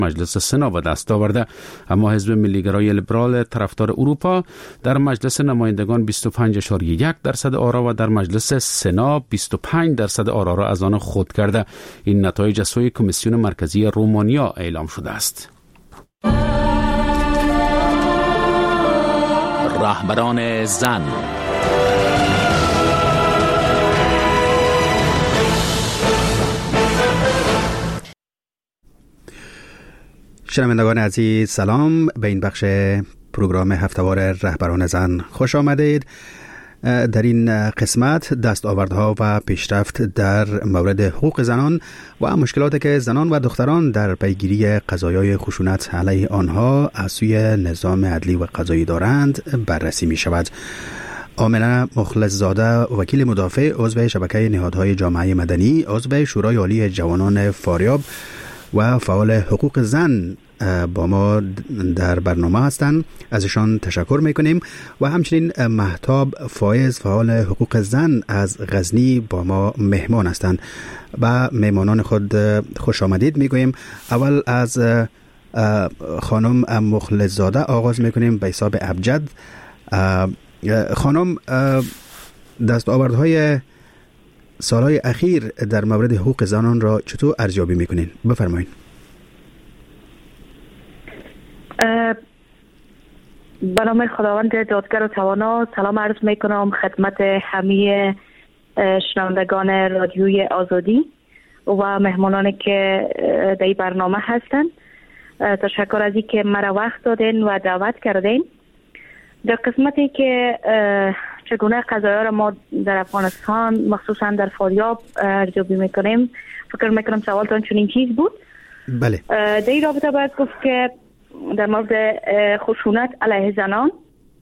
مجلس سنا به دست آورده، اما حزب ملیگرای لیبرال طرفدار اروپا در مجلس نمایندگان 25.1% آرا و در مجلس سنا 25% آرا را از آن خود کرده. این نتایج از سوی کمیسیون مرکزی رومانیا اعلام شده است. رهبران زن. شنوندگان عزیز سلام، به این بخش پروگرام هفتهوار رهبران زن خوش آمدید. در این قسمت دستاوردها و پیشرفت در مورد حقوق زنان و مشکلاتی که زنان و دختران در پیگیری قضایای خشونت علیه آنها از سوی نظام عدلی و قضایی دارند بررسی می شود. آمنه مخلص زاده، وکیل مدافع، عضو شبکه نهادهای جامعه مدنی، عضو شورای عالی جوانان فاریاب و فعال حقوق زن با ما در برنامه هستند. ازشان تشکر میکنیم و همچنین مهتاب فایز، فعال حقوق زن از غزنی با ما مهمان هستند و مهمانان خود خوش آمدید میگوییم. اول از خانم مخلص زاده آغاز میکنیم به حساب ابجد. خانم، دستاوردهای سالهای اخیر در مورد حقوق زنان را چطور ارزیابی میکنین؟ بفرمایید. به نام خداوند دادگر و توانا سلام عرض میکنم خدمت همه شنوندگان رادیوی آزادی و مهمانانی که در این برنامه هستند. تشکر از اینکه مرا وقت دادین و دعوت کردین. در قسمتی که چگونه قضایا را ما در افغانستان مخصوصا در فاریاب ارزیابی میکنیم، فکر میکنم سوالتان چنین چیز بود. بله. در این رابطه باید گفت که در مورد خشونت علیه زنان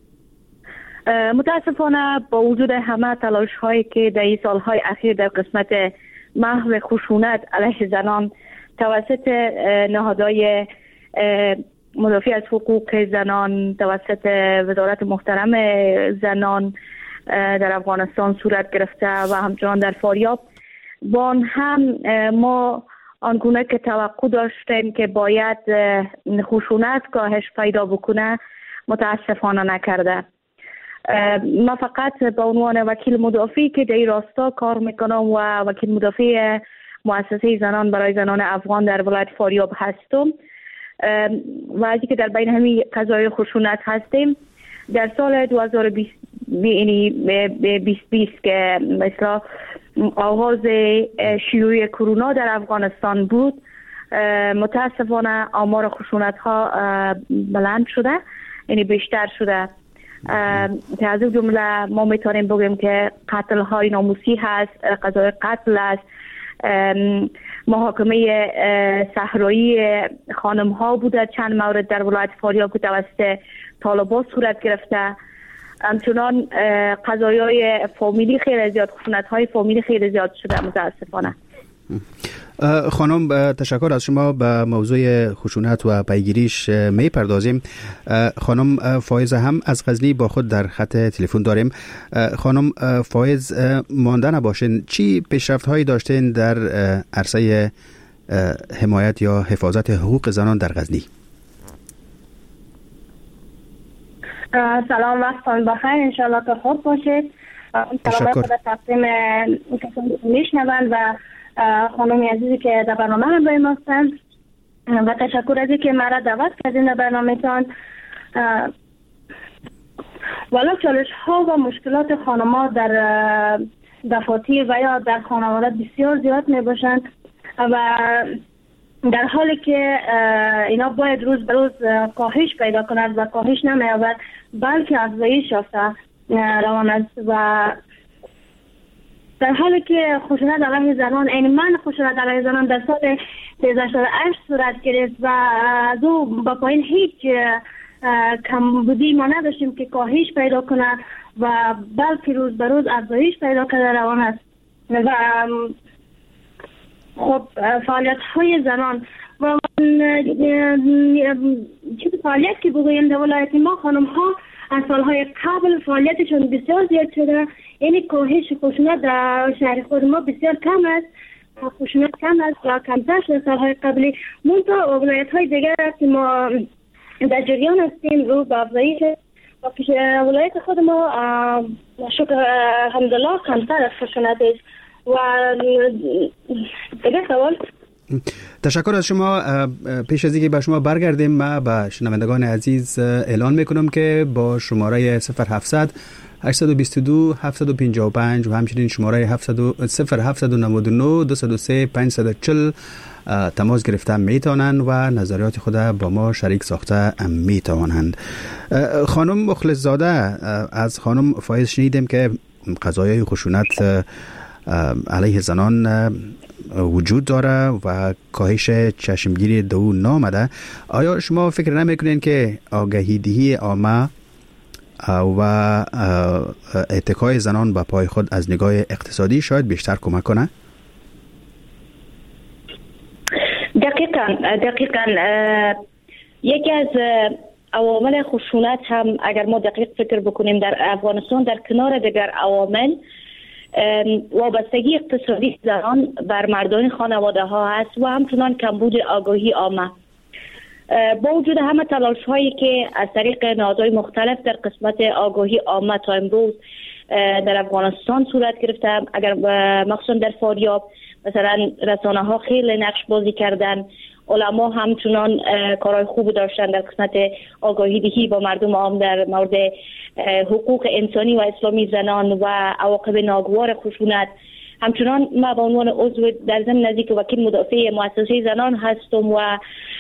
متاسفانه با وجود همه تلاش هایی که در این سالهای اخیر در قسمت محو خشونت علیه زنان توسط نهادهای مدافع از حقوق زنان، توسط وزارت محترم زنان در افغانستان صورت گرفته و همچنان در فاریاب، با آن هم ما آنگونه که توقع داشتیم که باید خشونت کاهش پیدا بکنه متاسفانه نکرده. ما فقط به عنوان وکیل مدافعی که در این راستا کار میکنم و وکیل مدافع مؤسسه زنان برای زنان افغان در ولایت فاریاب هستم و از که در بین همین قضایای خشونت هستیم، در سال 2020 که مثلا آغاز شیوع کرونا در افغانستان بود، متاسفانه آمار خشونت ها بلند شده، یعنی بیشتر شده. از این جمله ما میتونیم بگیم که قتل های ناموسی هست، قضای قتل است، محاکمه صحرایی خانم ها بوده چند مورد در ولایت فاریاب که توسط طالبان صورت گرفته. همچنان قضایای فامیلی خیلی زیاد، خشونت های فامیلی خیلی زیاد شده متاسفانه. خانم تشکر از شما. به موضوع خشونت و پیگیریش می پردازیم. خانم فایز هم از غزنی با خود در خط تلفن داریم. خانم فایز، مانده نباشین، چی پیشرفت هایی داشتین در عرصه حمایت یا حفاظت حقوق زنان در غزنی؟ سلام، وقتتان بخیر، انشالله که خوب باشید. سلام به تقدیم میشنوند و خانم عزیزی که در برنامه همراه ما هستند و تشکر از اینکه مرا دعوت کردین در برنامه‌تان. والا چالش ها و مشکلات خانم‌ها در دفاتر و یا در خانواده بسیار زیاد می باشند و در حالی که اینا باید روز به روز کاهش پیدا کند و کاهش نمی‌یابد بلکه افزایش یافته روان است و در حالی که خشونت علیه زنان، من خشونت علیه زنان در سال 2008 صورت گرفت و از او با پایین هیچ کمبودی ما نداشتیم که کاهش پیدا کنه و بلکه روز به روز افزایش پیدا کرده روان است و خب فعالیت های زنان و چه فعالیت که بگویم در ولایت ما خانم ها از سالهای قبل فعالیتشون بسیار زیاد شده، یعنی کاهش خشونت در شهر خود ما بسیار کم است خشونت کم است و کمتر شده سالهای قبلی. منتها ولایت های دیگر که ما در جریان هستیم رو به افزایش و پیش ولایت خود ما شکر الحمدلله کمتر از خشونت است. و دیگه سوال. تشکر از شما. پیش از اینکه به شما برگردیم، ما به شنوندگان عزیز اعلان میکنم که با شماره 0700 822 755 و همچنین شماره 0799 203 540 تماس گرفته میتونند و نظریات خود با ما شریک ساخته میتوانند. خانم مخلص زاده، از خانم فایز شنیدیم که قضایای خشونت علیه زنان وجود داره و کاهش چشمگیری دو نامده. آیا شما فکر نمیکنین که آگاهی دهی عامه و اتکای زنان به پای خود از نگاه اقتصادی شاید بیشتر کمک کنه؟ دقیقاً یکی از عوامل خشونت هم اگر ما دقیق فکر بکنیم در افغانستان در کنار دیگر عوامل وابستگی اقتصادی زنان بر مردان خانواده ها هست و همچنان کمبود آگاهی عامه. با وجود همه تلاش هایی که از طریق نهادهای مختلف در قسمت آگاهی عامه تا امروز در افغانستان صورت گرفته، اگر مخصوصا در فاریاب مثلا رسانه ها خیلی نقش بازی کردن، علما همچنان کارهای خوب داشتن در قسمت آگاهی دهی با مردم عام در مورد حقوق انسانی و اسلامی زنان و عواقب ناگوار خشونت. همچنان ما به عنوان عضو در ضمن نزدیک وکیل مدافع مؤسسه زنان هستم و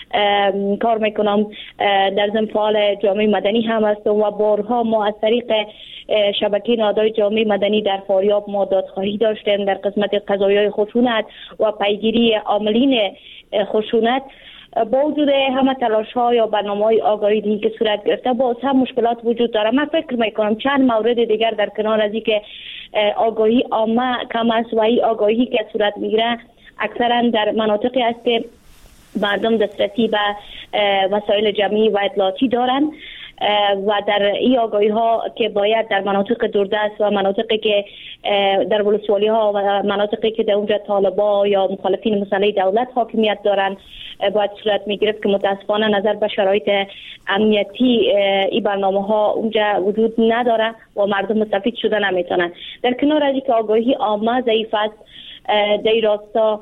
کار میکنم، در ضمن فعال جامعه مدنی هم هستم و بارها ما از طریق شبکه نهادهای جامعه مدنی در فاریاب ما دادخواهی داشتیم در قسمت قضایای خشونت و پیگیری عاملین خشونت. با وجود همه تلاش ها یا برنامه‌های آگاهی دهی که صورت گرفته باز هم مشکلات وجود داره. من فکر میکنم چند مورد دیگر در کنار از اینکه آگاهی عامه کم است و این آگاهی که صورت میگیره اکثرا در مناطقی است که مردم دسترسی به وسایل جمعی و اطلاعاتی دارن و در این آگاهی ها که باید در مناطق دوردست و مناطقی که در ولسوالی ها و مناطقی که در اونجا طالبا یا مخالفین مسلح دولت حاکمیت دارن باید صورت میگرفت که متاسفانه نظر به شرایط امنیتی این برنامه ها اونجا وجود نداره و مردم مستفید شده نمیتونن. در کنار از اینکه آگاهی عامه ضعیف است، در راستا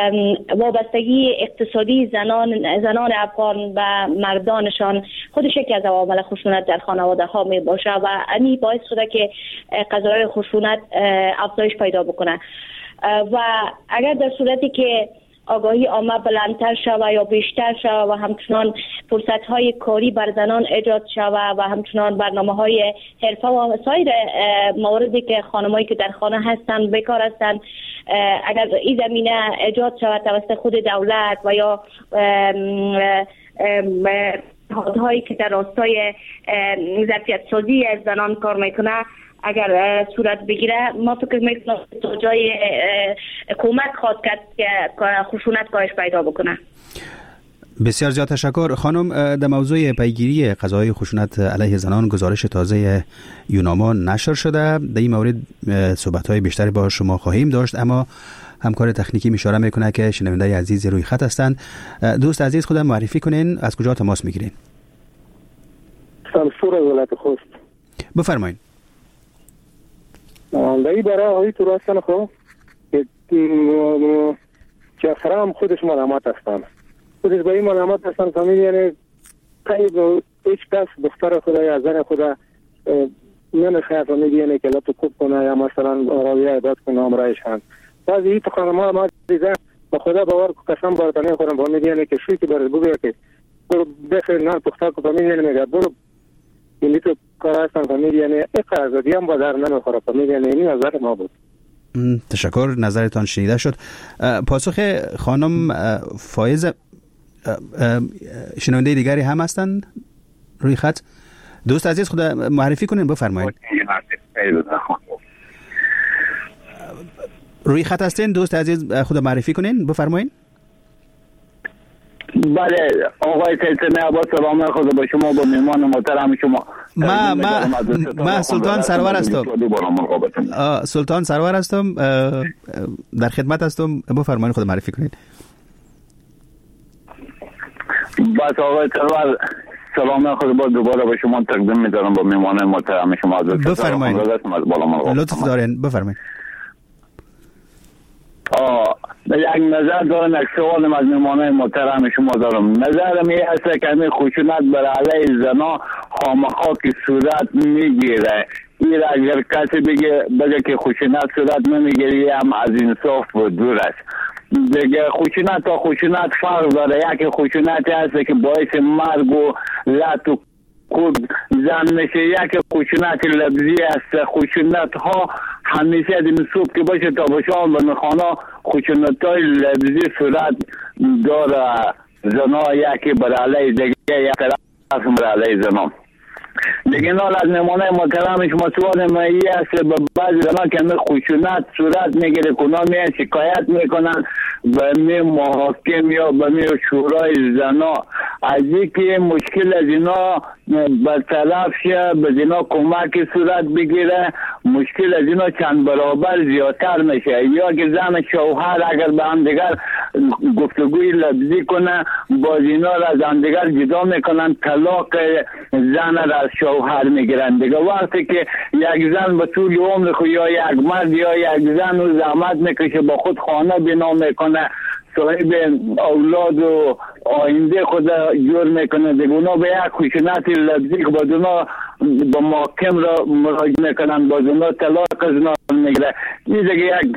وابستگی اقتصادی زنان افغان و مردانشان خودش یکی از عوامل خشونت در خانواده ها می باشه و این باعث شده که قضایای خشونت افزایش پیدا بکنه. و اگر در صورتی که آگاهی عامه بلندتر شود یا بیشتر شود و همچنان فرصت های کاری بر زنان ایجاد شود و همچنان برنامه‌های حرفه و سایر مواردی که خانمایی که در خانه هستن بیکار هستن اگر این زمینه ایجاد شود توسط خود دولت و یا نهادهایی که در راستای ظرفیت سازی از زنان کار میکنه اگر صورت بگیره، ما فکر میکنم تا جای کمک خواهد کرد که خشونت کاهش پیدا بکنه. بسیار زیاد تشکر. خانم، در موضوع پیگیری قضایای خشونت علیه زنان گزارش تازه یوناما نشر شده. در این مورد صحبت‌های بیشتری با شما خواهیم داشت، اما همکار تکنیکی اشاره میکنه که شنونده عزیز روی خط هستند. دوست عزیز خودم معرفی کنین، از کجا تماس میگیرین؟ سمسور از ولایت خوست. بفرمایید. دایی برای آقای تو راستن خب که اخرام خودش ملامت هستن، خودش به این ملامت هستن فهمید، یعنی هیچ کس دختر خدا یا زن خدا نمیخواه فهمید یعنی که لطو کوب کنه یا مثلا راویه عباد کنه امرایش هم. بعضی این تو خانمه ما دیدن به خدا باور قسم بارتانه خورم فهمید یعنی که شوی که برد بگویه که برو بخیر نه پختار که فهمید یعنی میگه برو این تو کار هستن فهمید یعنی اقا ازادی هم بازار نمیخوره فهمید یعنی این نظر ما بود. تشکر، نظرتان شنیده شد. پاسخ خانم فایز، شنونده دیگری هم هستند روی خط. دوست عزیز خود معرفی کنین، بفرمایید. روی خط هستین دوست عزیز، خود معرفی کنین، بفرمایید. بله آقای سلطنه عباس، سلام خدا با شما، با مهمان محترم شما. ما سلطان سرور هستم. سلطان سرور هستم، در خدمت هستم. بفرمایید خود معرفی کنید. بس آقای سرور، سلام خود با دوباره به شما تقدیم می‌دارم با مهمان محترم شما. بفرمایید. لطف دارین بفرمایید. یک نظر دارم، یک سوال از مهمان محترم شما دارم. نظرم این است که همین خشونت بر علیه زنا خامخا که صورت میگیره، این اگر کسی بگه که خشونت صورت نمیگیره هم از انصاف و دور است. دیگه خشونت تا خشونت فرق داره. یک خشونتی هست که باعث مرگ و لط و کود زن میشه، یک خشونت لفظی است. خشونت ها همیشه دیم صبح که باشه تا به شام و خانه خشونت های لفظی صورت داره. زنا یکی بر علیه دیگه، یک طرف بر علیه زنا. دیگه نال از نمونه محترم شما سوال مایی است، به بعضی زنا که همه خشونت صورت میگیره کنا میان شکایت میکنن به می محاکم یا به می شورای زنا از اینکه مشکل از اینا برطرف شه، به اینا کمک صورت بگیره، مشکل از اینا چند برابر زیادتر میشه. یا که زن شوهر اگر به هم دیگر گفتگوی لفظی کنه، باز اینا را از هم دیگر جدا میکنن، طلاق زن را از شوهر میگیرن. دیگه وقتی که یک زن به طول عمر خود یا یک مرد یا یک زن و زحمت میکشه با خود خانه بنا میکنه، صاحب اولاد و آینده خود جور میکنه، دیگه اونا به یک خشونت لفظی که باز اونا با محکم را مراجعه میکنن، باز اونا طلاق از اونا میگیره. این دیگه یک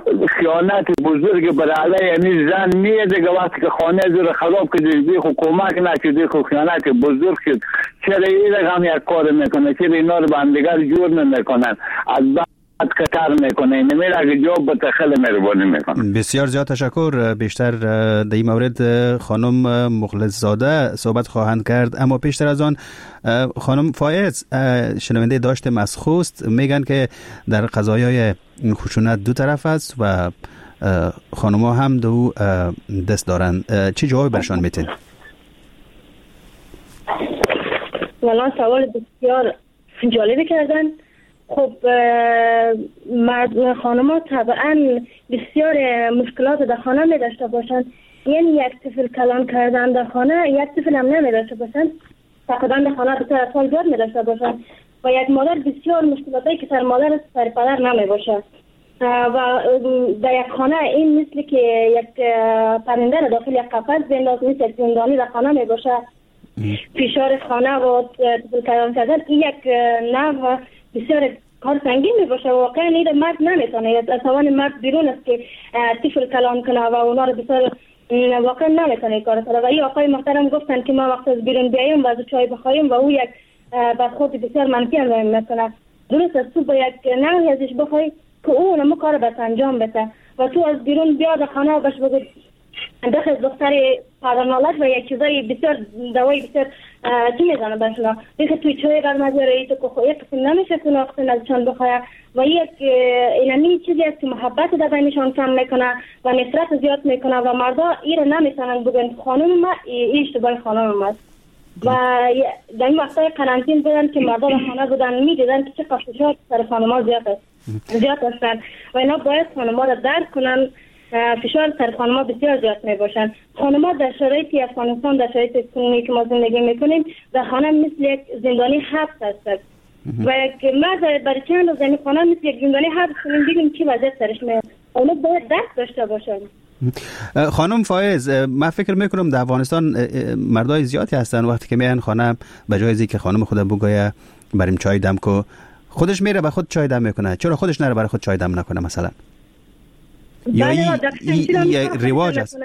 خیانت بزرگ بر علیه یعنی زن میه. دیگه وقتی که خانه زور خراب کردی دی خو کمک نشدی، خو خیانت بزرگ شد. چرا این هم یک کار میکنه؟ چرا اینا رو به هم دیگر جور نمیکنن؟ از خطر میکنه. نمیره اگه جواب به خیلی مهربانی میکنه. بسیار زیاد تشکر. بیشتر در این مورد خانم مخلص زاده صحبت خواهند کرد، اما پیشتر از آن خانم فایز، شنونده داشت مسخوست، میگن که در قضایای خشونت دو طرف است و خانم ها هم دو دست دارن. چی جواب برشان میتین؟ والا سوال بسیار جالبی کردن. خب خانم ها طبعا بسیار مشکلات در خانه می داشته باشند. یعنی یک طفل کلان کردن در خانه، یک طفل هم نمی داشته باشند، فقدان در خانه بسیار اطفال زیاد می داشته باشند و یک مادر بسیار مشکلاتی که سر مادر سر پدر نمی باشد. و در یک خانه این مثل که یک پرنده را داخل یک قفس بنداز، مثل یک زندانی در خانه می باشد. فشار خانه و طفل کلان کردن این یک نوع بسیار کار سنگین می باشه. واقعا این مرد نمیتونه، از توان مرد بیرون است که طفل کلان کنه و اونا رو بسیار واقعا نمیتونه کار کنه. و این آقای محترم گفتن که ما وقت از بیرون بیایم و از چای بخوریم و او یک برخورد بسیار منفی انجام میکنه. درست است تو با یک نوعی ازش بخوای که او نمو کار بس انجام بده و تو از بیرون بیاد خانه و بش بگو داخل دختر پادرنالت و یک چیزای بسیار دوایی بسیار چی میزنه بشلا دیگه توی چای قرم از رایی تو که خواهی قسم نمیشه که ناقصن از چند بخواه و یک اینمی چیزی است که محبت در بینشان کم میکنه و نفرت زیاد میکنه و مردا این رو نمیتونن بگن خانم ما این اشتباه خانم ماست. و در این وقتای قرنطین بودن که مردا در خانه بودن میدیدن که چه قفشات سر خانم ها زیاد هستن و اینا باید خانم ها را درک کنن. فشار سر خانم‌ها بسیار زیاد میباشند. خانم‌ها در شرایطی افغانستان، در شرایط کنونی که ما زندگی میکنیم، در خانه مثل یک زندانی حبس هستند و یک مرد برای چند روز این خانه مثل یک زندانی حبس کنیم ببینیم چی وضعیت سرش میاد. اونا باید درک داشته باشند. خانم فایز، من فکر میکنم در افغانستان مردای زیادی هستن وقتی که میان خانه به جای اینکه خانم خود بگویه بریم چای دم کو، خودش میره به خود چای دم میکنه. چرا خودش نره برای خود چای دم نکنه مثلا؟ یا این رواج است.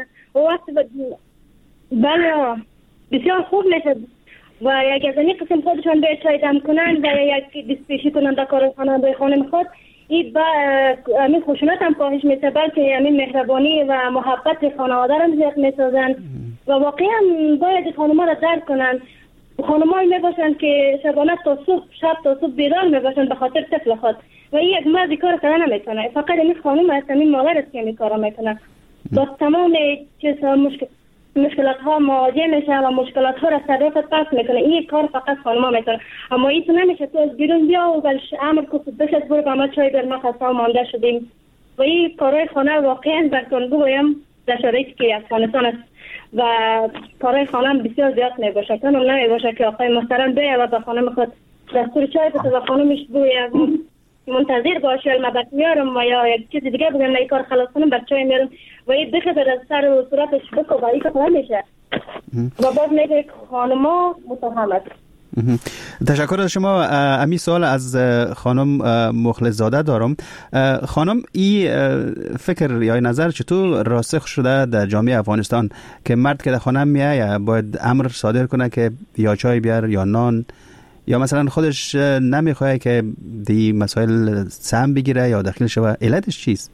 بله بسیار خوب میشه و یک از این قسم خودشان به چای دم کنن و یک دستپیشی کنن در کار خانه به خانم خود، این با همین خشونت هم کاهش میشه، بلکه همین مهربانی و محبت خانواده هم زیاد میسازن و واقعا باید خانم‌ها را درک کنن. خانم‌هایی میباشن که شبانه تا صبح، شب تا صبح بیدار میباشن به خاطر طفل خود و این یک مرد کار کردن نمیتونه، فقط این خانم است، این مادر است که این کارا میکنه. با تمام چیزها مشکل مشکلات ها مواجه میشه و مشکلات ها را صرف پس میکنه. این کار فقط خانم‌ها میکنه، اما این نمیشه تو از بیرون بیا و بلش امر کو بشت برو ما چای بر ما خسته مانده شدیم. و این کارهای خانه واقعا براتون بگویم در شرایطی که افغانستان است و کارهای خانه بسیار زیاد میباشه، کنم نمیباشه که آقای محترم بیاید و به خانم خود دستور چای بده و خانمش بگوید منتظر باشه المبت میارم و یا یک چیز دیگه بگم نه کار خلاص کنم بر چای میارم و این دخه در سر و صورتش بکو و این کار نمیشه و باز میگه خانما متهم است. تشکر از شما. امی سوال از خانم مخلص زاده دارم. خانم این فکر یا نظر چطور راسخ شده در جامعه افغانستان که مرد که در خانه میایه باید امر صادر کنه که یا چای بیار یا نان، یا مثلا خودش نمیخواه که دی مسائل سهم بگیره یا داخل شوه؟ علتش چیست؟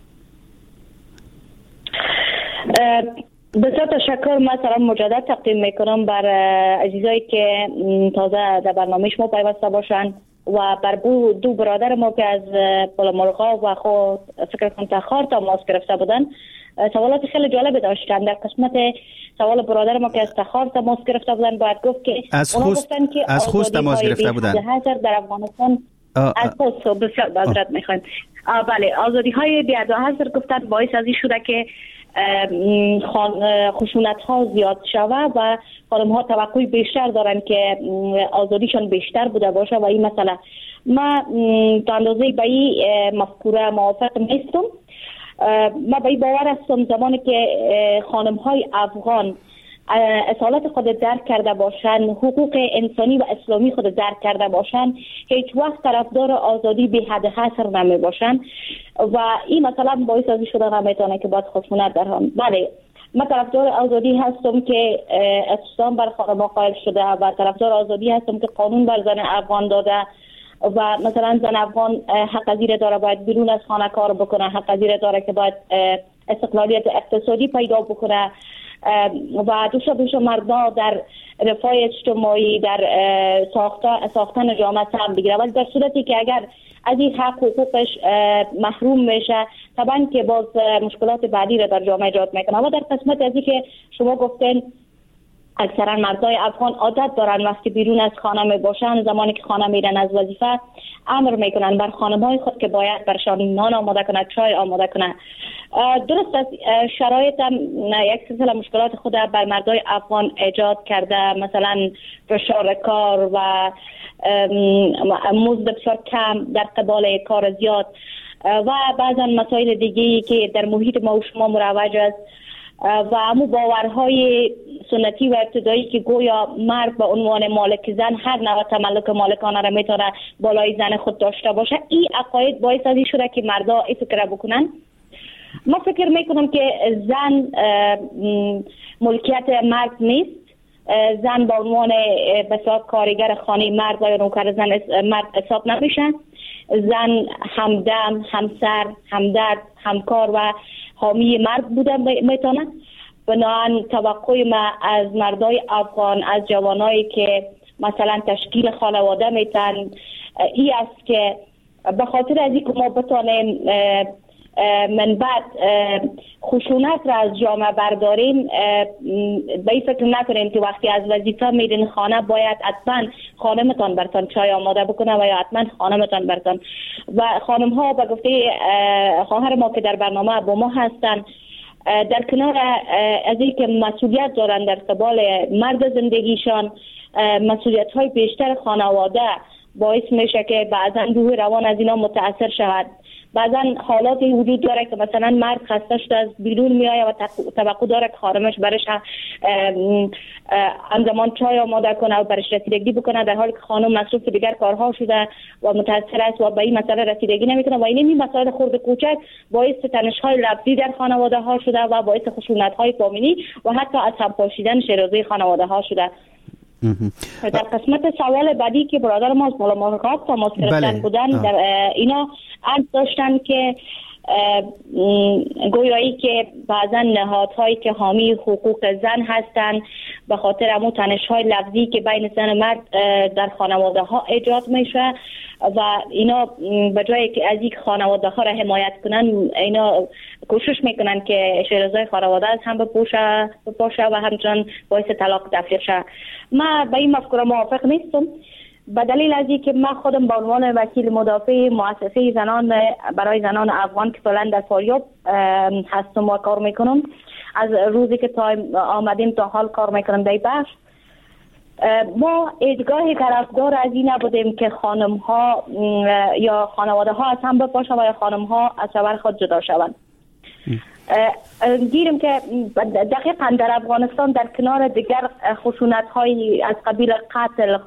بسیار تشکر. من سلام مجدد تقدیم میکنم بر عزیزایی که تازه در برنامه شما پیوسته باشند و بر دو برادر ما که از بالامرغا و خود فکر کنم تخار تماس گرفته بودن. سوالات خیلی جالب داشتن. در قسمت سوال برادر ما که از تخار تماس گرفته بودن باید گفت که از خوست تماس گرفته بودن در افغانستان از خوست بسیار معذرت میخوایم. بله، آزادی های بیاد و حاضر گفتن باعث از این شده که خشونت ها زیاد شوه و خانم ها توقع بیشتر دارن که آزادیشان بیشتر بوده باشه و این مسئله ما تا اندازه به این مفکوره موافق نیستم. ما به این باور هستم زمانی که خانم های افغان اصالت خود درک کرده باشن، حقوق انسانی و اسلامی خود درک کرده باشن، هیچ وقت طرفدار آزادی به حد حصر نمی باشن و این مثلا باعث از شده نمیتونه که باید خشونت در هم. بله، من طرفدار آزادی هستم که اقتصاد بر خانم‌ها قائل شده و طرفدار آزادی هستم که قانون بر زن افغان داده و مثلا زن افغان حق از این داره باید بیرون از خانه کار بکنه، حق از این داره که باید استقلالیت اقتصادی پیدا بکنه و دوشا مردها در رفاه اجتماعی در ساختن جامعه سهم بگیره. ولی در صورتی که اگر از این حق حقوقش محروم میشه طبعا که باز مشکلات بعدی را در جامعه ایجاد میکنه. و در قسمت از این که شما گفتین اکثرا مردای افغان عادت دارن وقتی بیرون از خانه می باشن، زمانی که خانه میرن از وظیفه امر میکنن بر خانم‌های خود که باید برشان نان آماده کنه، چای آماده کنه. درست است، شرایط هم یک سلسله مشکلات خود بر مردای افغان ایجاد کرده، مثلا فشار کار و مزد بسیار کم در قبال کار زیاد و بعضا مسائل دیگه‌ای که در محیط ما و شما مروج است و همون باورهای سنتی و ابتدایی که گویا مرد به عنوان مالک زن هر نوع تملک مالکانه را میتونه بالای زن خود داشته باشه. این عقاید باعث از این شده که مردا این فکر بکنن. ما فکر میکنم که زن ملکیت مرد نیست. زن به عنوان بسیار کارگر خانه مرد یا نوکر زن مرد حساب نمیشه. زن همدم، همسر، همدرد، همکار و حامی مرد بودن میتونه. بنابراین توقع ما از مردای افغان، از جوانایی که مثلا تشکیل خانواده میتن این است که به خاطر از اینکه ما بتانیم من بعد خشونت را از جامعه برداریم، به این فکر نکنیم که وقتی از وظیفه میرین خانه باید حتما خانمتان برتان چای آماده بکنه و یا حتما خانمتان برتان. و خانم ها به گفته خواهر ما که در برنامه با ما هستن، در کنار از این که مسئولیت دارن در قبال مرد زندگیشان، مسئولیت های بیشتر خانواده باعث میشه که بعضا روح روان از اینا متاثر شود. بعضا حالاتی وجود داره که مثلا مرد خسته شده از بیرون میآید و توقع داره که خانمش برش همزمان چای آماده کنه و برش رسیدگی بکنه، در حالی که خانم مصروف دیگر کارها شده و متاثر است و به این مسئله رسیدگی نمیکنه. و این مسائل خرد کوچک باعث تنش‌های لفظی در خانواده ها شده و باعث خشونت‌های فامیلی و حتی از هم پاشیدن شیرازه خانواده ها شده. در قسمت سوال بعدی که برادر ما از بالامرغ تماس گرفتن بودن، در اینا عرض داشتن که گویایی که بعضا نهادهایی که حامی حقوق زن هستند به خاطر همون تنش‌های لفظی که بین زن و مرد در خانواده ها ایجاد میشه و اینا به جایی که از یک خانواده ها را حمایت کنن، اینا کوشش میکنن که شیرازای خانواده از هم بپاشه و همچنان باعث طلاق تفریق شه. من به این مفکوره موافق نیستم، به دلیل از اینکه من خودم به عنوان وکیل مدافع مؤسسه زنان برای زنان افغان که فعلا در فاریاب هستم و کار میکنم، از روزی که تا آمدیم تا حال کار میکنم در بخش، ما ایدگاه طرفدار از این نبودیم که خانم ها یا خانواده ها از هم بپاشن و یا خانم ها از شوهر خود جدا شوند. گیریم که دقیقا در افغانستان در کنار دیگر خشونت های از قبیل قتل،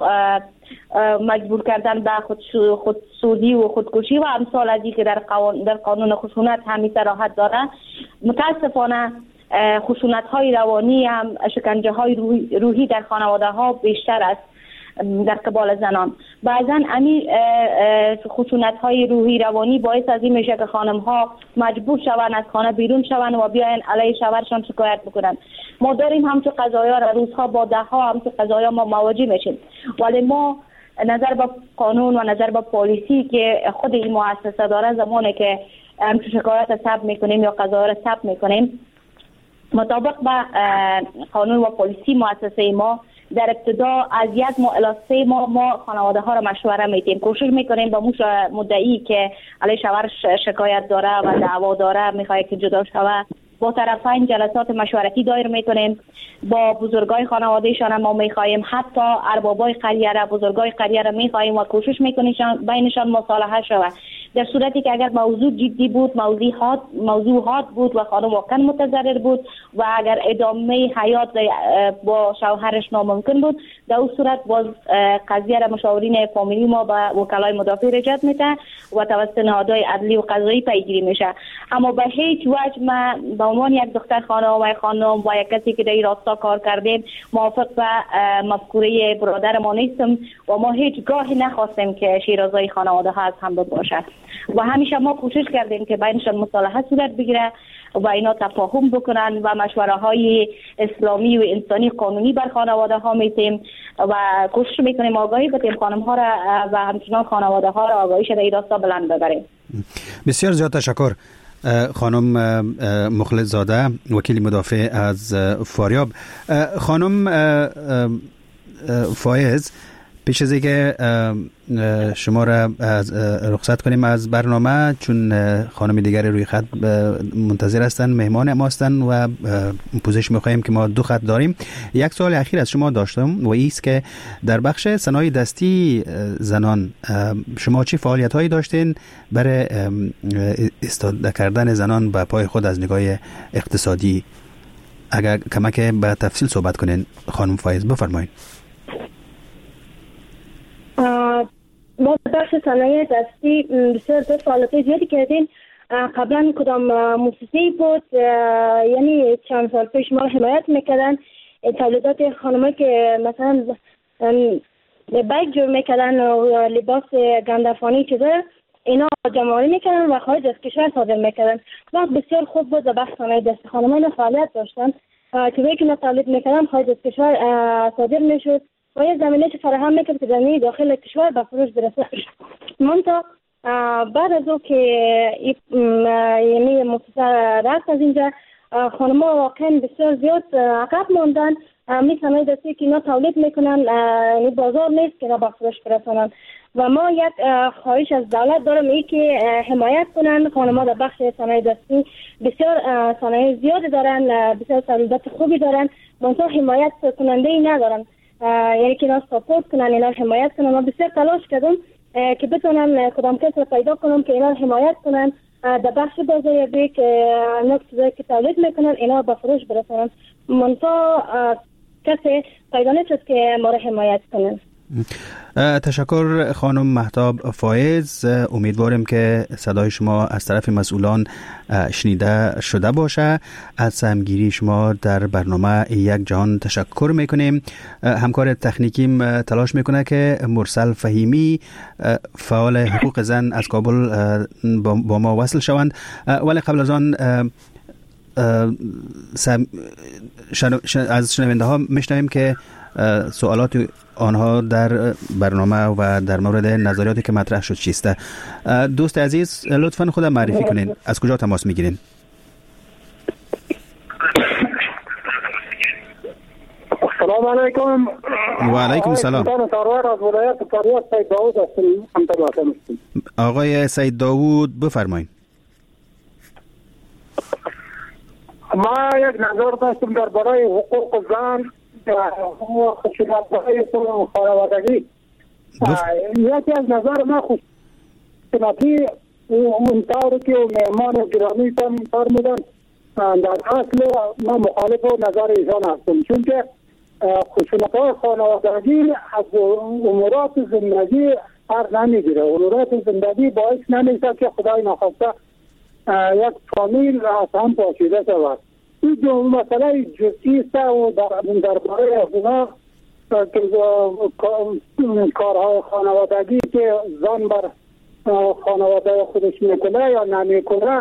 مجبور کردن به خودسوزی و خودکشی و امثال از این که در قانون خشونت همی صراحت داره، متاسفانه خشونت های روانی هم، شکنجه های روحی در خانواده ها بیشتر است در قبال زنان. بعضا امی خشونت های روحی روانی باعث از این میشه که خانم ها مجبور شوند از خانه بیرون شوند و بیاین علیه شوهرشان شکایت بکنن. ما داریم همچون قضایا را روزها با ده ها همچون قضایا ما مواجه میشیم، ولی ما نظر به قانون و نظر به پالیسی که خود این مؤسسه داره، زمانی که همچون شکایت ثبت میکنیم یا قضایا را ثبت میکنیم، مطابق با قانون و پالیسی مؤسسه ما در ابتدا از 1 ماه الی 3 ماه ما خانواده ها را مشوره میدیم. کوشش میکنیم با مدعی که علیه شوهر شکایت داره و دعوا داره میخواد که جدا شوه، با طرفین جلسات مشورتی دایر میکنیم، با بزرگای خانوادهشان ما میخواهیم، حتی اربابای قریه را، بزرگای قریه را میخواهیم و کوشش میکنیم بینشان مصالحه شود. در صورتی که اگر موضوع جدی بود، موضوعات بود و خانم واقعا متضرر بود و اگر ادامه حیات با شوهرش ناممکن بود، در اون صورت باز قضیه را مشاورین فامیلی ما به وکلای مدافع رجعت میده و توسط نهادهای عدلی و قضایی پیگیری میشه. اما به هیچ وجه من به عنوان یک دختر خانم و یک کسی که در این راستا کار کردیم موافق به مفکوره برادر ما نیستم و ما هیچگاه نخواستیم که شیرازای خانواده ها از هم باشد و همیشه ما کوشش کردیم که بینشان مصالحه صورت بگیره و اینا تفاهم بکنن و مشوره های اسلامی و انسانی قانونی بر خانواده ها میتیم و کوشش میکنیم آگاهی بدیم خانم ها را و همچنان خانواده ها را آگاهی شده این راستا بلند ببریم. بسیار زیاد تشکر خانم مخلص زاده، وکیل مدافع از فاریاب. خانم فایز، پیش از اینکه شما را رخصت کنیم از برنامه، چون خانم دیگر روی خط منتظر هستند، مهمان ما هستند و پوزش می‌خوایم که ما 2 خط داریم. یک سوال اخیر از شما داشتم و ایست که در بخش صنایع دستی زنان شما چه فعالیت‌هایی داشتین برای استفاده کردن زنان به پای خود از نگاه اقتصادی؟ اگر کمک به تفصیل صحبت کنین خانم فایز، بفرمایید. ما بخش صنایع دستی بسیار فعالیت زیادی کردیم. قبلا کدام مؤسسه‌ای بود، یعنی چند سال پیش ما حمایت میکردن تولیدات خانمایی که مثلا بیگ جور میکردن و لباس گندفانی چیزا، اینا جمع‌آوری میکردن و خارج از کشور صادر میکردن. وقت بسیار خوب بود. بخش صنایع دستی خانمایی فعالیت داشتن که که تولید میکردن خارج از کشور صادر میشد و یه زمینه که فراهم میکرد که زمینه داخل کشور به فروش برسه. منتها بعد از او که یعنی مؤسسه رفت از اینجا، خانم‌ها واقعا بسیار زیاد عقب ماندن. می صنایع دستی که اینا تولید میکنن یعنی بازار نیست که اینا به فروش برسونن و ما یک خواهش از دولت دارم ای که حمایت کنن. خانم‌ها در بخش صنایع دستی بسیار صنایع زیادی دارن، بسیار تولیدات خوبی دارن، منتها حمایت کننده ای ندارن، یعنی که اینا ساپورت کنن، اینا حمایت کنن. ما بسیار تلاش کردم که بتونن کدام کس رو پیدا کنم که اینا حمایت کنن در بخش بازاریابی که اینا چیزایی که تولید میکنن اینا به فروش برسونن، منتها کسی پیدا نشد که ما رو حمایت کنن. تشکر خانم مهتاب فایز. امیدوارم که صدای شما از طرف مسئولان شنیده شده باشه. از سهمگیری شما در برنامه یک جهان تشکر میکنیم. همکار تکنیکیم تلاش میکنه که مرسل فهیمی فعال حقوق زن از کابل با ما وصل شوند، ولی قبل از آن از شنونده ها میشنویم که سوالات آنها در برنامه و در مورد نظریاتی که مطرح شد چیسته. دوست عزیز لطفاً خودم معرفی کنین، از کجا تماس میگیرین؟ سلام علیکم. و علیکم السلام. آقای سید داوود بفرمایید. ما یک نظر داشتم درباره حقوق زن و خشونت‌های خانوادگی. یکی از نظر ما خشونتی اون طوری که مهمان گرامی فرمودن در اصل ما مخالف نظر ایشان هستم، چون که خشونت‌های خانوادگی از امورات زندگی فرق نمیگیره. امورات زندگی باعث نمیشه که خدای نخواسته یک فامیل از هم پاشیده شود. این مسئله جزئی است و درباره اونا که کارهای خانوادگی که زن بر خانواده خودش میکنه یا نمیکنه،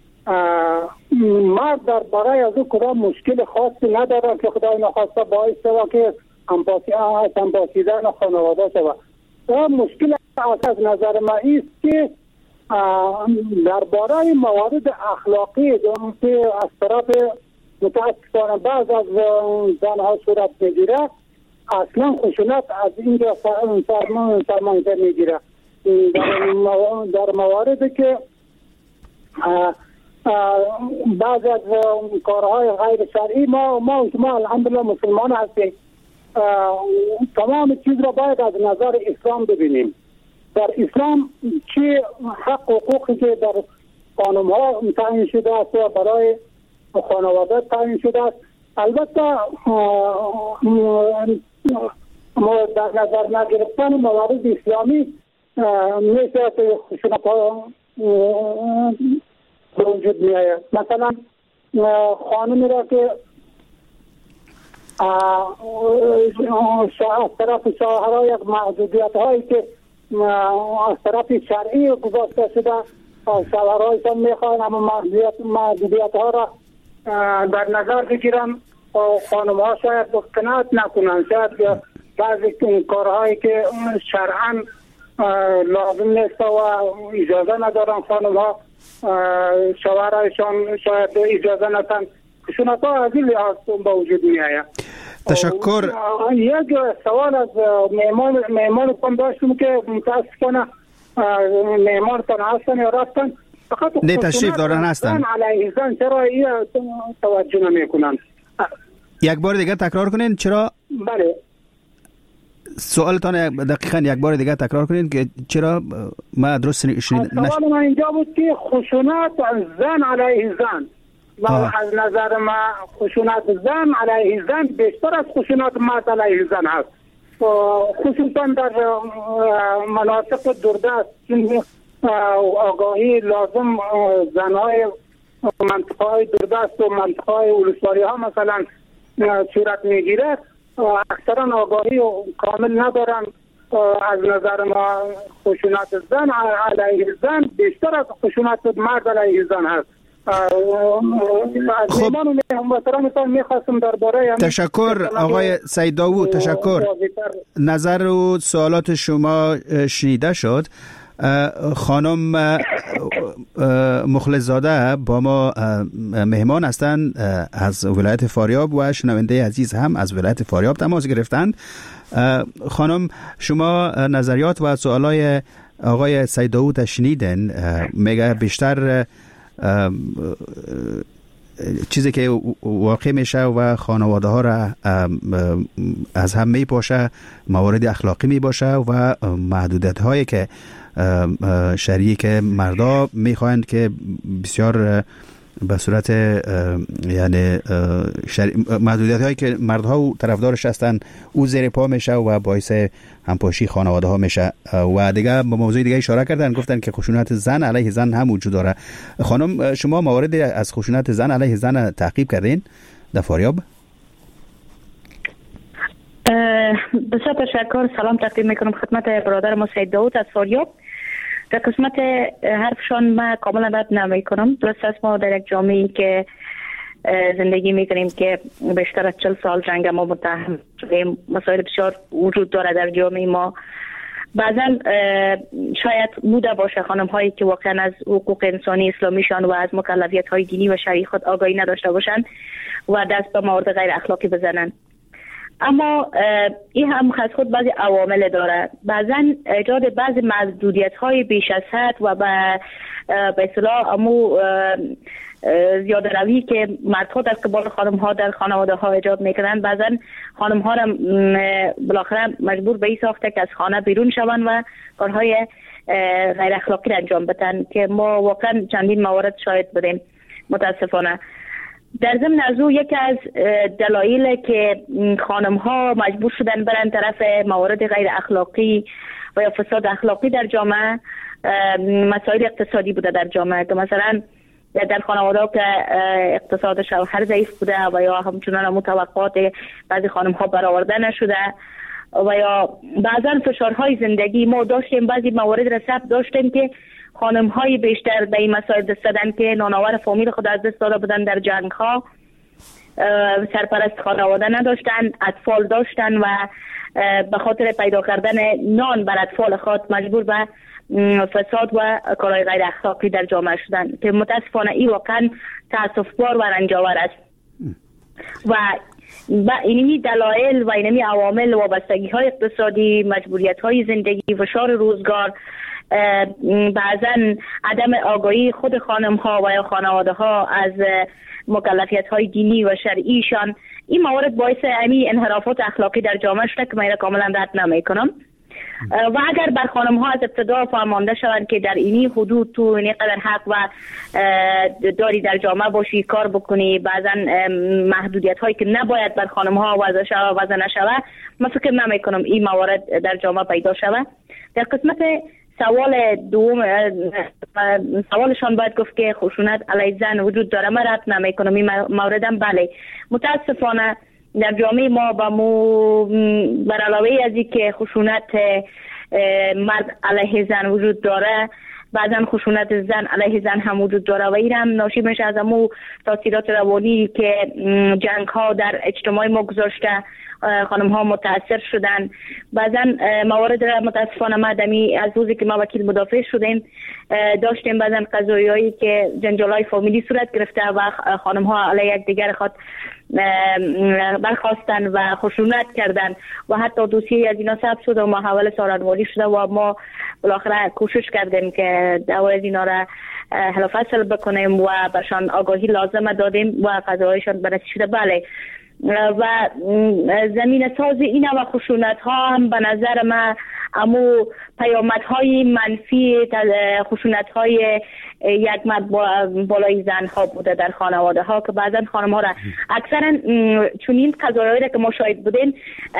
مرد درباره از او کدام مشکل خاصی نداره که خدای نخواسته باعث شود که هم پاشیدن خانواده شود. مشکل از نظر ما ایست که درباره موارد اخلاقی که از طرف متاسفانه بعض از زنها صورت میگیره، اصلا خشونت از اینجا سرمایه میگیره. در مواردی که بعض از کارهای غیر شرعی ما الحمدلله مسلمان هستیم، تمام چیز را باید از نظر اسلام ببینیم. در اسلام چه حق و حقوقی که در قانون ها تعیین شده است و برای خانواده تعیین شده است، البته در نظر نگرفتن موارد اسلامی میشه که خشونت ها وجود می آید. مثلا خانمی را که از طرف شوهرها یک محدودیت هایی که از طرف شرعی گذاشته شده، شوهرهایشان میخواهند اما محدودیت ها را در نظر بگیرن و خانم ها شاید قناعت نکنند. شاید بعضی کارهایی که شرعاً لازم نیست و اجازه ندارن خانم ها، شوهرهایشان شاید اجازه ندن. خشونت ها از این لحاظ به وجود می آید. تشکر. یک سوال از مهمان کن داشتم که متاسفانه مهمان تن هستن یا رفتن، نه تشریف دارن هستن. علیه زن چرا توجه نمی کنن؟ یک بار دیگه تکرار کنین. چرا؟ بله، سوالتان دقیقاً یک بار دیگه تکرار کنین که چرا ما درست شنیدم. سوال من اینجا بود که خشونت زن علیه زن و از نظر ما خشونت زن علیه زن بیشتر از خشونت مرد علیه زن هست، خصوصا در مناطق دوردست. آگاهی لازم زنهای منطقه های دوردست و منطقه های ولسوالی ها مثلا صورت میگیره، اکثرا آگاهی کامل ندارن. از نظر ما خشونت زن علیه زن بیشتر از خشونت مرد علیه زن هست. خب تشکر آقای سید داوود، تشکر. نظر و سوالات شما شنیده شد. خانم مخلص زاده با ما مهمان هستند از ولایت فاریاب و شنونده عزیز هم از ولایت فاریاب تماس گرفتند. خانم شما نظریات و سوالای آقای سید داوود شنیدن. میگه بیشتر چیزی که واقع میشه و خانواده ها را از هم میپاشه موارد اخلاقی میباشه و محدودیت هایی که شریک مردا میخواهند که بسیار به صورت یعنی محدودیت هایی که مردها و طرفدارش هستن او زیر پا میشه و باعث همپاشی خانواده ها میشه. و دیگه به موضوع دیگه اشاره کردن، گفتن که خشونت زن علیه زن هم وجود داره. خانم شما موارد از خشونت زن علیه زن تعقیب کردین در فاریاب؟ بسیار تشکر. سلام تقدیم میکنم خدمت برادر ما سید داود از فاریاب. در قسمت حرفشان من کاملا رد نمی کنم. درست است ما در یک جامعه‌ای که زندگی میکنیم که بیشتر از 40 سال جنگ ما متهم شدیم، مسائل بسیار وجود داره در جامعه ما. بعضا شاید بوده باشه خانم هایی که واقعا از حقوق انسانی اسلامیشان و از مکلفیت های دینی و شرعی خود آگاهی نداشته باشند و دست به موارد غیر اخلاقی بزنن. اما این هم خاص خود بعضی عوامل داره. بعضا ایجاد بعضی محدودیت های بیش از حد و به اصطلاح امو زیاده روی که مردها در قبال خانم ها در خانواده ها ایجاد میکنن، بعضا خانم ها را بالاخره مجبور به این ساخته که از خانه بیرون شوند و کارهای غیر اخلاقی را انجام بدن که ما واقعا چندین موارد شاهد بودیم متاسفانه. در ضمن از او یکی از دلایل که خانم ها مجبور شدن برن طرف موارد غیر اخلاقی و یا فساد اخلاقی در جامعه مسائل اقتصادی بوده در جامعه، که مثلا در خانواده که اقتصاد شوهر ضعیف بوده و یا همچنان متوقعات بعضی خانم ها برآورده نشده و یا بعضا فشارهای زندگی. ما داشتیم بعضی موارد رسب داشتیم که خانم های بیشتر به این مسائل دست دادن که نانآور فامیل خود از دست داده بودن در جنگ ها، سرپرست خانواده نداشتن، اطفال داشتن و به خاطر پیدا کردن نان بر اطفال خود مجبور به فساد و کارهای غیر اخلاقی در جامعه شدن که متاسفانه این واقعا تأسف‌بار و رنجاور است. و اینمی دلایل و اینمی عوامل وابستگی های اقتصادی، مجبوریت های زندگی، فشار روزگار، بعضا عدم آگاهی خود خانم ها و یا خانواده ها از مکلفیت های دینی و شرعیشان، این موارد باعث انحرافات اخلاقی در جامعه شده که من کاملا رد نمی کنم. و اگر بر خانم ها از ابتدا فرمانده شوند که در اینی حدود تو اینی قدر حق و داری در جامعه باشی، کار بکنی، بعضا محدودیت هایی که نباید بر خانم ها وضع نشوه، من فکر نمی کنم این موارد در جامعه پیدا شوه. در قسمت سوال دوم، سوالشان باید گفت که خشونت علیه زن وجود داره. من رد نمی کنم این موردم. بله متاسفانه در جامعه ما بر علاوه از این که خشونت مرد علیه زن وجود داره، بعضا خشونت زن علیه زن هم وجود داره و این هم ناشی میشه از امو تاثیرات روانی که جنگ ها در اجتماع ما گذاشته. خانم ها متاثر شدن. بعضا موارد را متاسفانه مدمی از روزی که ما وکیل مدافع شدیم داشتیم بعضا قضایایی که جنجال های فامیلی صورت گرفته و خانم ها علیه یک دیگر خود برخواستن و خشونت کردن و حتی دوسیه از اینا ثبت شده و محول سالنواری شده و ما بالاخره کوشش کردیم که دعوای از اینا را حل و فصل بکنیم و برشان آگاهی لازم دادیم و قضایشان بررسی شده. بله و زمین ساز این و خشونت ها هم به نظر من امو پیامد های منفی خشونت های یک مرد بالای زن ها بوده در خانواده ها که بعضا خانم ها را اکثرا چون این قضایایی را که ما شاهد بودیم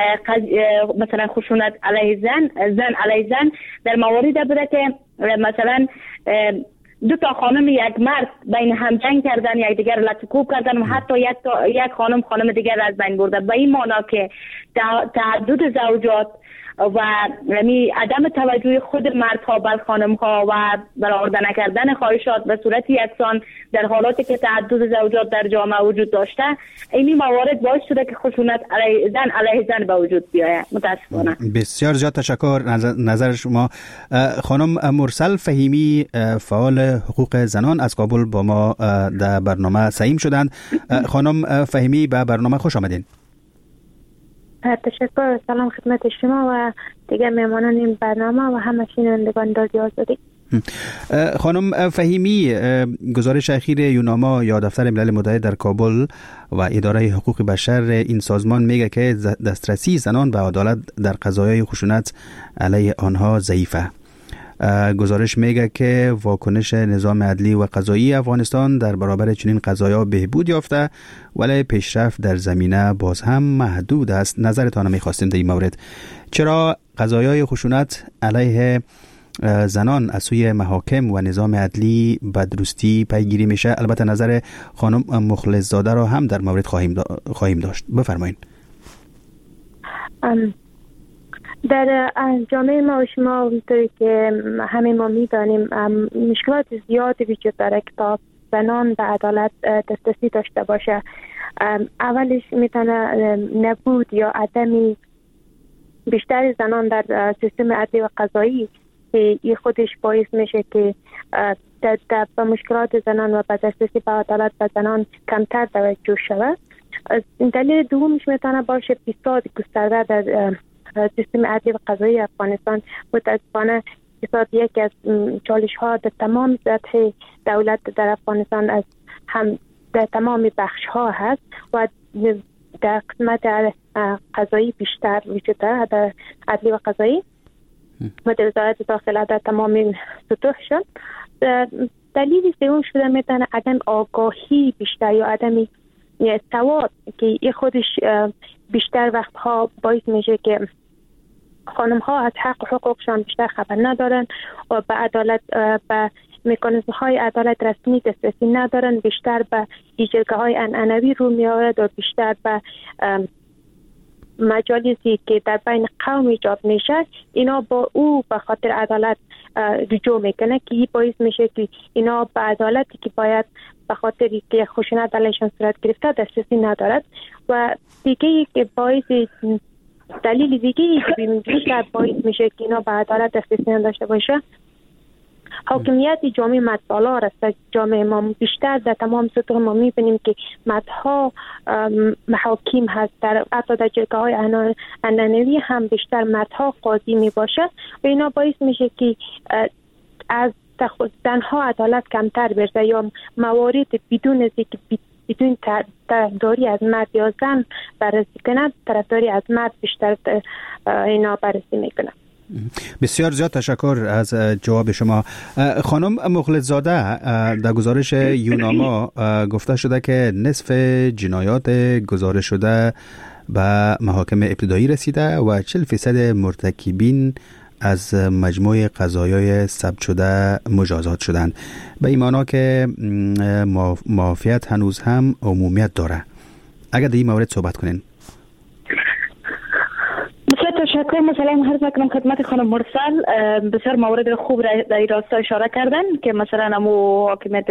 مثلا خشونت علیه زن علیه زن در مواردی بوده که مثلا دو تا خانم یک مرد بین هم جنگ کردن، یک دیگر لطکوب کردن و حتی یک خانم دیگر از بین برده. به این معنا که تعدد زوجات و یعنی عدم توجه خود مردها بر خانم‌ها و برآورده نکردن خواهشات به صورت یکسان در حالاتی که تعدد زوجات در جامعه وجود داشته، این موارد باعث شده که خشونت علیه زن به وجود بیاید. متاسفانه. بسیار زیاد تشکر نظر شما. خانم مرسل فهیمی فعال حقوق زنان از کابل با ما در برنامه سهیم شدند. خانم فهیمی به برنامه خوش آمدین. تشکر. سلام خدمت شما و دیگر مهمانان این برنامه و همه شنوندگان رادیو آزادی. خانم فهیمی، گزارش اخیر یوناما یا دفتر ملل متحد در کابل و اداره حقوق بشر این سازمان میگه که دسترسی زنان به عدالت در قضایای خشونت علیه آنها ضعیفه. گزارش میگه که واکنش نظام عدلی و قضایی افغانستان در برابر چنین قضایا بهبود یافته، ولی پیشرفت در زمینه باز هم محدود است. نظرتان میخواستیم در این مورد. چرا قضایای خشونت علیه زنان از سوی محاکم و نظام عدلی به درستی پیگیری میشه؟ البته نظر خانم مخلص زاده را هم در مورد خواهیم داشت. بفرمایید. در جامعه ما و شما اونطوری که همه ما میدانیم مشکلات زیادی وجود داره که تا زنان به عدالت دسترسی داشته باشه. اولش میتونه نبود یا عدمی بیشتر زنان در سیستم عدلی و قضایی این خودش باعث میشه که به مشکلات زنان و به دسترسی به عدالت به زنان کمتر توجه شود. دلیل دومش میتونه باشه فساد گسترده در سیستم عدلی و قضایی افغانستان. متاسفانه فساد یکی از چالش ها در تمام سطح دولت در افغانستان از هم در تمام بخش ها هست و در قسمت قضایی بیشتر وجود داره، در عدلی و قضایی و در وزارت داخله در تمام سطوح شد. دلیل سوم شده میتونه عدم آگاهی بیشتر یا عدم سواد که این خودش بیشتر وقتها باعث میشه که خانم ها از حق و حقوقشان بیشتر خبر ندارن و به عدالت به مکانیزم های عدالت رسمی دسترسی ندارن، بیشتر به جلگه های عنعنوی رو میآورد و بیشتر به مجالسی که در بین قوم ایجاد میشه اینا با او به خاطر عدالت رجوع میکنه که این باعث میشه که اینا به عدالتی که باید به خاطر که خشونت علیشان صورت گرفته دسترسی ندارد. و دیگه که باعث دلیل دیگه که بیشتر باعث میشه که اینا به عدالت دسترسی نداشته باشه حاکمیت جامعه مدبالا است. جامعه ما بیشتر در تمام سطوح ما میبینیم که مدها محاکم هست، در حتی در جلگه های عنعنوی هم بیشتر مدها قاضی میباشه و اینا باعث میشه که از زنها عدالت کمتر برسه یا موارد بدون از که بدون طرفداری از مرد یا زن بررسی کنند، طرفداری از مرد بیشتر اینا بررسی میکنه. بسیار زیاد تشکر از جواب شما. خانم مخلص زاده، در گزارش یوناما گفته شده که نصف جنایات گزارش شده به محاکم ابتدایی رسیده و 40% مرتکبین از مجموع قضایای ثبت شده مجازات شدند. به این معنی که معافیت هنوز هم عمومیت داره. اگر در این مورد صحبت کنین. تشکر. مثلا عرض میکنم خدمت خانم مرسل، بسیار موارد خوب در این راستا اشاره کردن که مثلا امو حاکمیت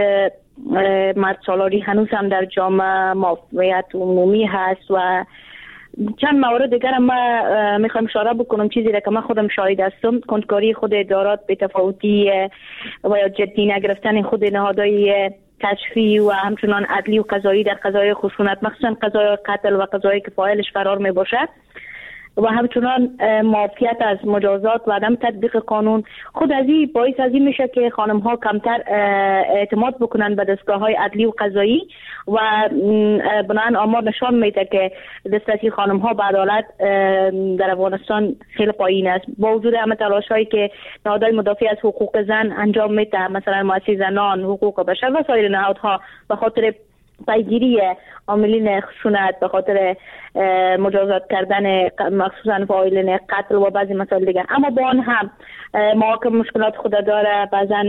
مرد سالاری هنوز هم در جامعه معافیت عمومی هست و چند مورد دیگر ما میخوام اشاره بکنم. چیزی را که من خودم شاهد هستم، کنتکاری خود ادارات به تفاوتی و یا جدی نگرفتن خود نهادهای کشفی و همچنان عدلی و قضایی در قضای خشونت، مخصوصا قضای قتل و قضایی که فاعلش فرار می باشد و همچنان معافیت از مجازات و عدم تطبیق قانون، خود از این باعث از این میشه که خانم ها کمتر اعتماد بکنن به دستگاه های عدلی و قضایی و بنابراین آمار نشان میده که دسترسی خانم ها به عدالت در افغانستان خیلی پایین است. با وجود همه تلاش هایی که نهادهای مدافع از حقوق زن انجام میده، مثلا مؤسسه زنان، حقوق بشر و سایر نهادها به خاطر پیگیری عاملین خشونت، به خاطر مجازات کردن مخصوصا فاعلین قتل و بعضی مسائل دیگه، اما با آن هم محاکم مشکلات خود داره. بعضا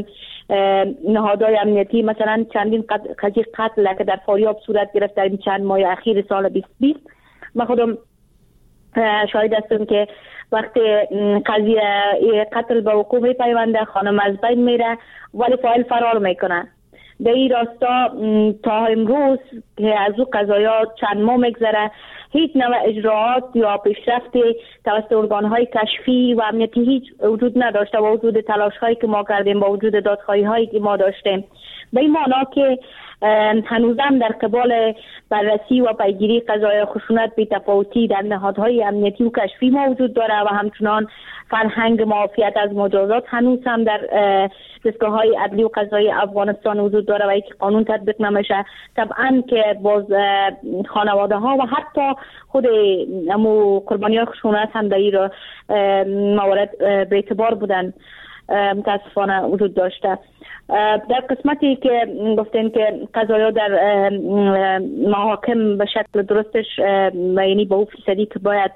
نهادهای امنیتی مثلا چندین قضیه قتل که در فاریاب صورت گرفت در این چند ماه اخیر سال 2020 من خودم شاهد هستم که وقتی قضیه قتل به وقوع میپیونده خانم از بین میره ولی فاعل فرار میکنه. در این راستا تا امروز که از او قضایا چند ماه میگذره هیچ نوع اجراعات یا پیشرفت توسط ارگان‌های کشفی و امنیتی هیچ وجود نداشته با وجود تلاش‌هایی که ما کردیم، با وجود دادخواهی‌هایی که ما داشتیم. به این معنا که هنوزم در قبال بررسی و پیگیری قضایا خشونت بی تفاوتی در نهادهای امنیتی و کشفی ما وجود داره و همچنان فرهنگ معافیت از مجازات هنوز هم در دستگاه‌های عدلی و قضایی افغانستان وجود داره و یک قانون تطبیق نمیشه. طبعا که باز خانواده ها و حتی خود قربانیان خشونت هم در این موارد به اعتبار بودن. متاسفانه وجود داشته. در قسمتی که گفتین که قضایا در محاکم به شکل درستش یعنی به اون فیصدی که باید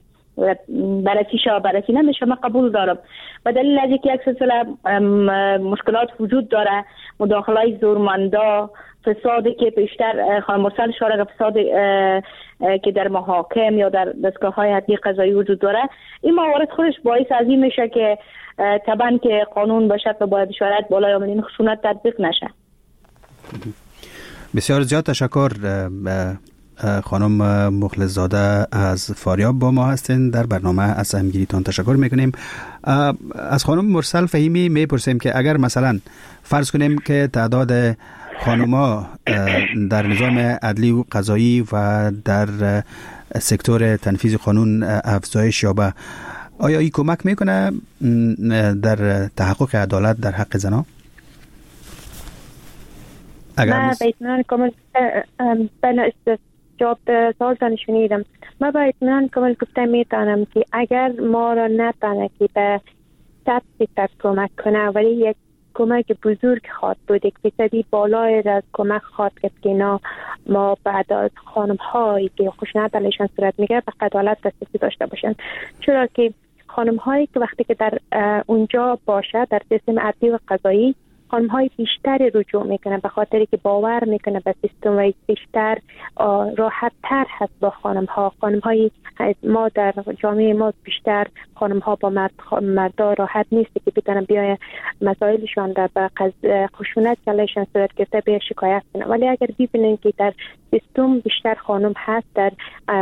بررسی نمیشه، من قبول دارم. و دلیل از اینکه یک سلسله مشکلات وجود داره، مداخله زورمندا، فسادی که بیشتر خانم مرسل اشاره به فساد که در محاکم یا در دستگاه‌های حدی قضایی وجود داره، این موارد خودش باعث از این میشه که طبعا که قانون به شکل باید شرایط بالای آمدین خشونت تطبیق نشه. بسیار زیاد تشکر. خانم مخلص زاده از فاریاب با ما هستین در برنامه. از همگیریتان تشکر میکنیم. از خانم مرسل فهیمی میپرسیم که اگر مثلا فرض کنیم که تعداد خانوما در نظام عدلی و قضایی و در سکتور تنفیذ قانون افزایش یابه، آیا این کمک میکنه در تحقق عدالت در حق زنان؟ من به اطمینان کامل جواب سوالتان شنیدم. من به اطمینان کامل گفته میتونم که اگر ما را نتانه که به 100% کمک کنه، ولی یک کمک بزرگ خواد بود، یک فیصدی بالای از کمک خواد که ما بعد از خانم هایی که خشونت علیشان صورت میگیره به عدالت دسترسی داشته باشن. چرا که خانم هایی که وقتی که در اونجا باشه در سیستم عدلی و قضایی، خانم های بیشتری رجوع میکنه به خاطری که باور میکنه به سیستم و بیشتر راحت تر هست با خانم ها. خانم های ما در جامعه ما بیشتر خانم ها با مردا راحت نیست که بتونن بیاین مسائلشان در خشونت علیشان صورت گرفته به شکایت کنه. ولی اگر ببینن که در سیستم بیشتر خانم هست، در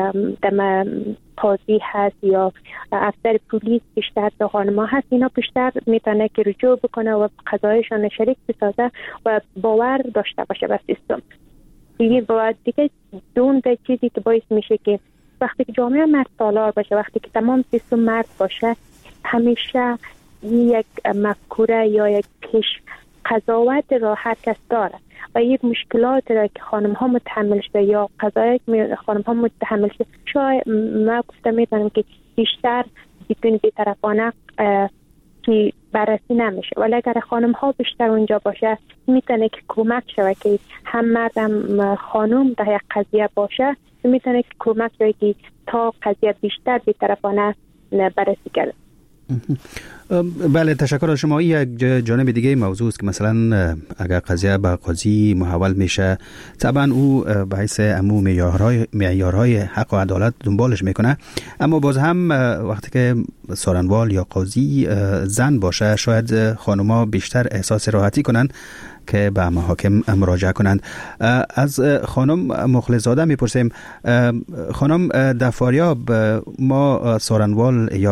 قاضی هست یا افسر پلیس بیشتر تا خانم ها هست، اینا بیشتر میتونه که رجوع بکنه و قضایشان شریک بسازه و باور داشته باشه به سیستم. دیگه دون چیزی که باعث میشه که وقتی که جامعه مرد سالار باشه، وقتی که تمام سیستم مرد باشه، همیشه یک مفکوره یا یک پیش قضاوت را هر کس داره و یک مشکلات را که خانم ها متحمل شده یا قضایی که خانم ها متحمل شده، شاید من گفته میتونم که بیشتر بدون بی‌طرفانه که بررسی نمیشه. ولی اگر خانم ها بیشتر اونجا باشه میتونه که کمک شود که هم مرد هم خانم در یک قضیه باشه، میتونه که کمک شود که تا قضیه بیشتر بی‌طرفانه بررسی کرده. بله، تشکر از شما. یک جانب دیگه موضوع است که مثلا اگر قضیه به قاضی محول میشه، طبعا او به حیث امو معیارهای حق و عدالت دنبالش میکنه، اما باز هم وقتی که سارنوال یا قاضی زن باشه، شاید خانوما بیشتر احساس راحتی کنن که به محاکم مراجعه کنند. از خانم مخلص زاده میپرسیم، خانم در فاریاب ما سارنوال یا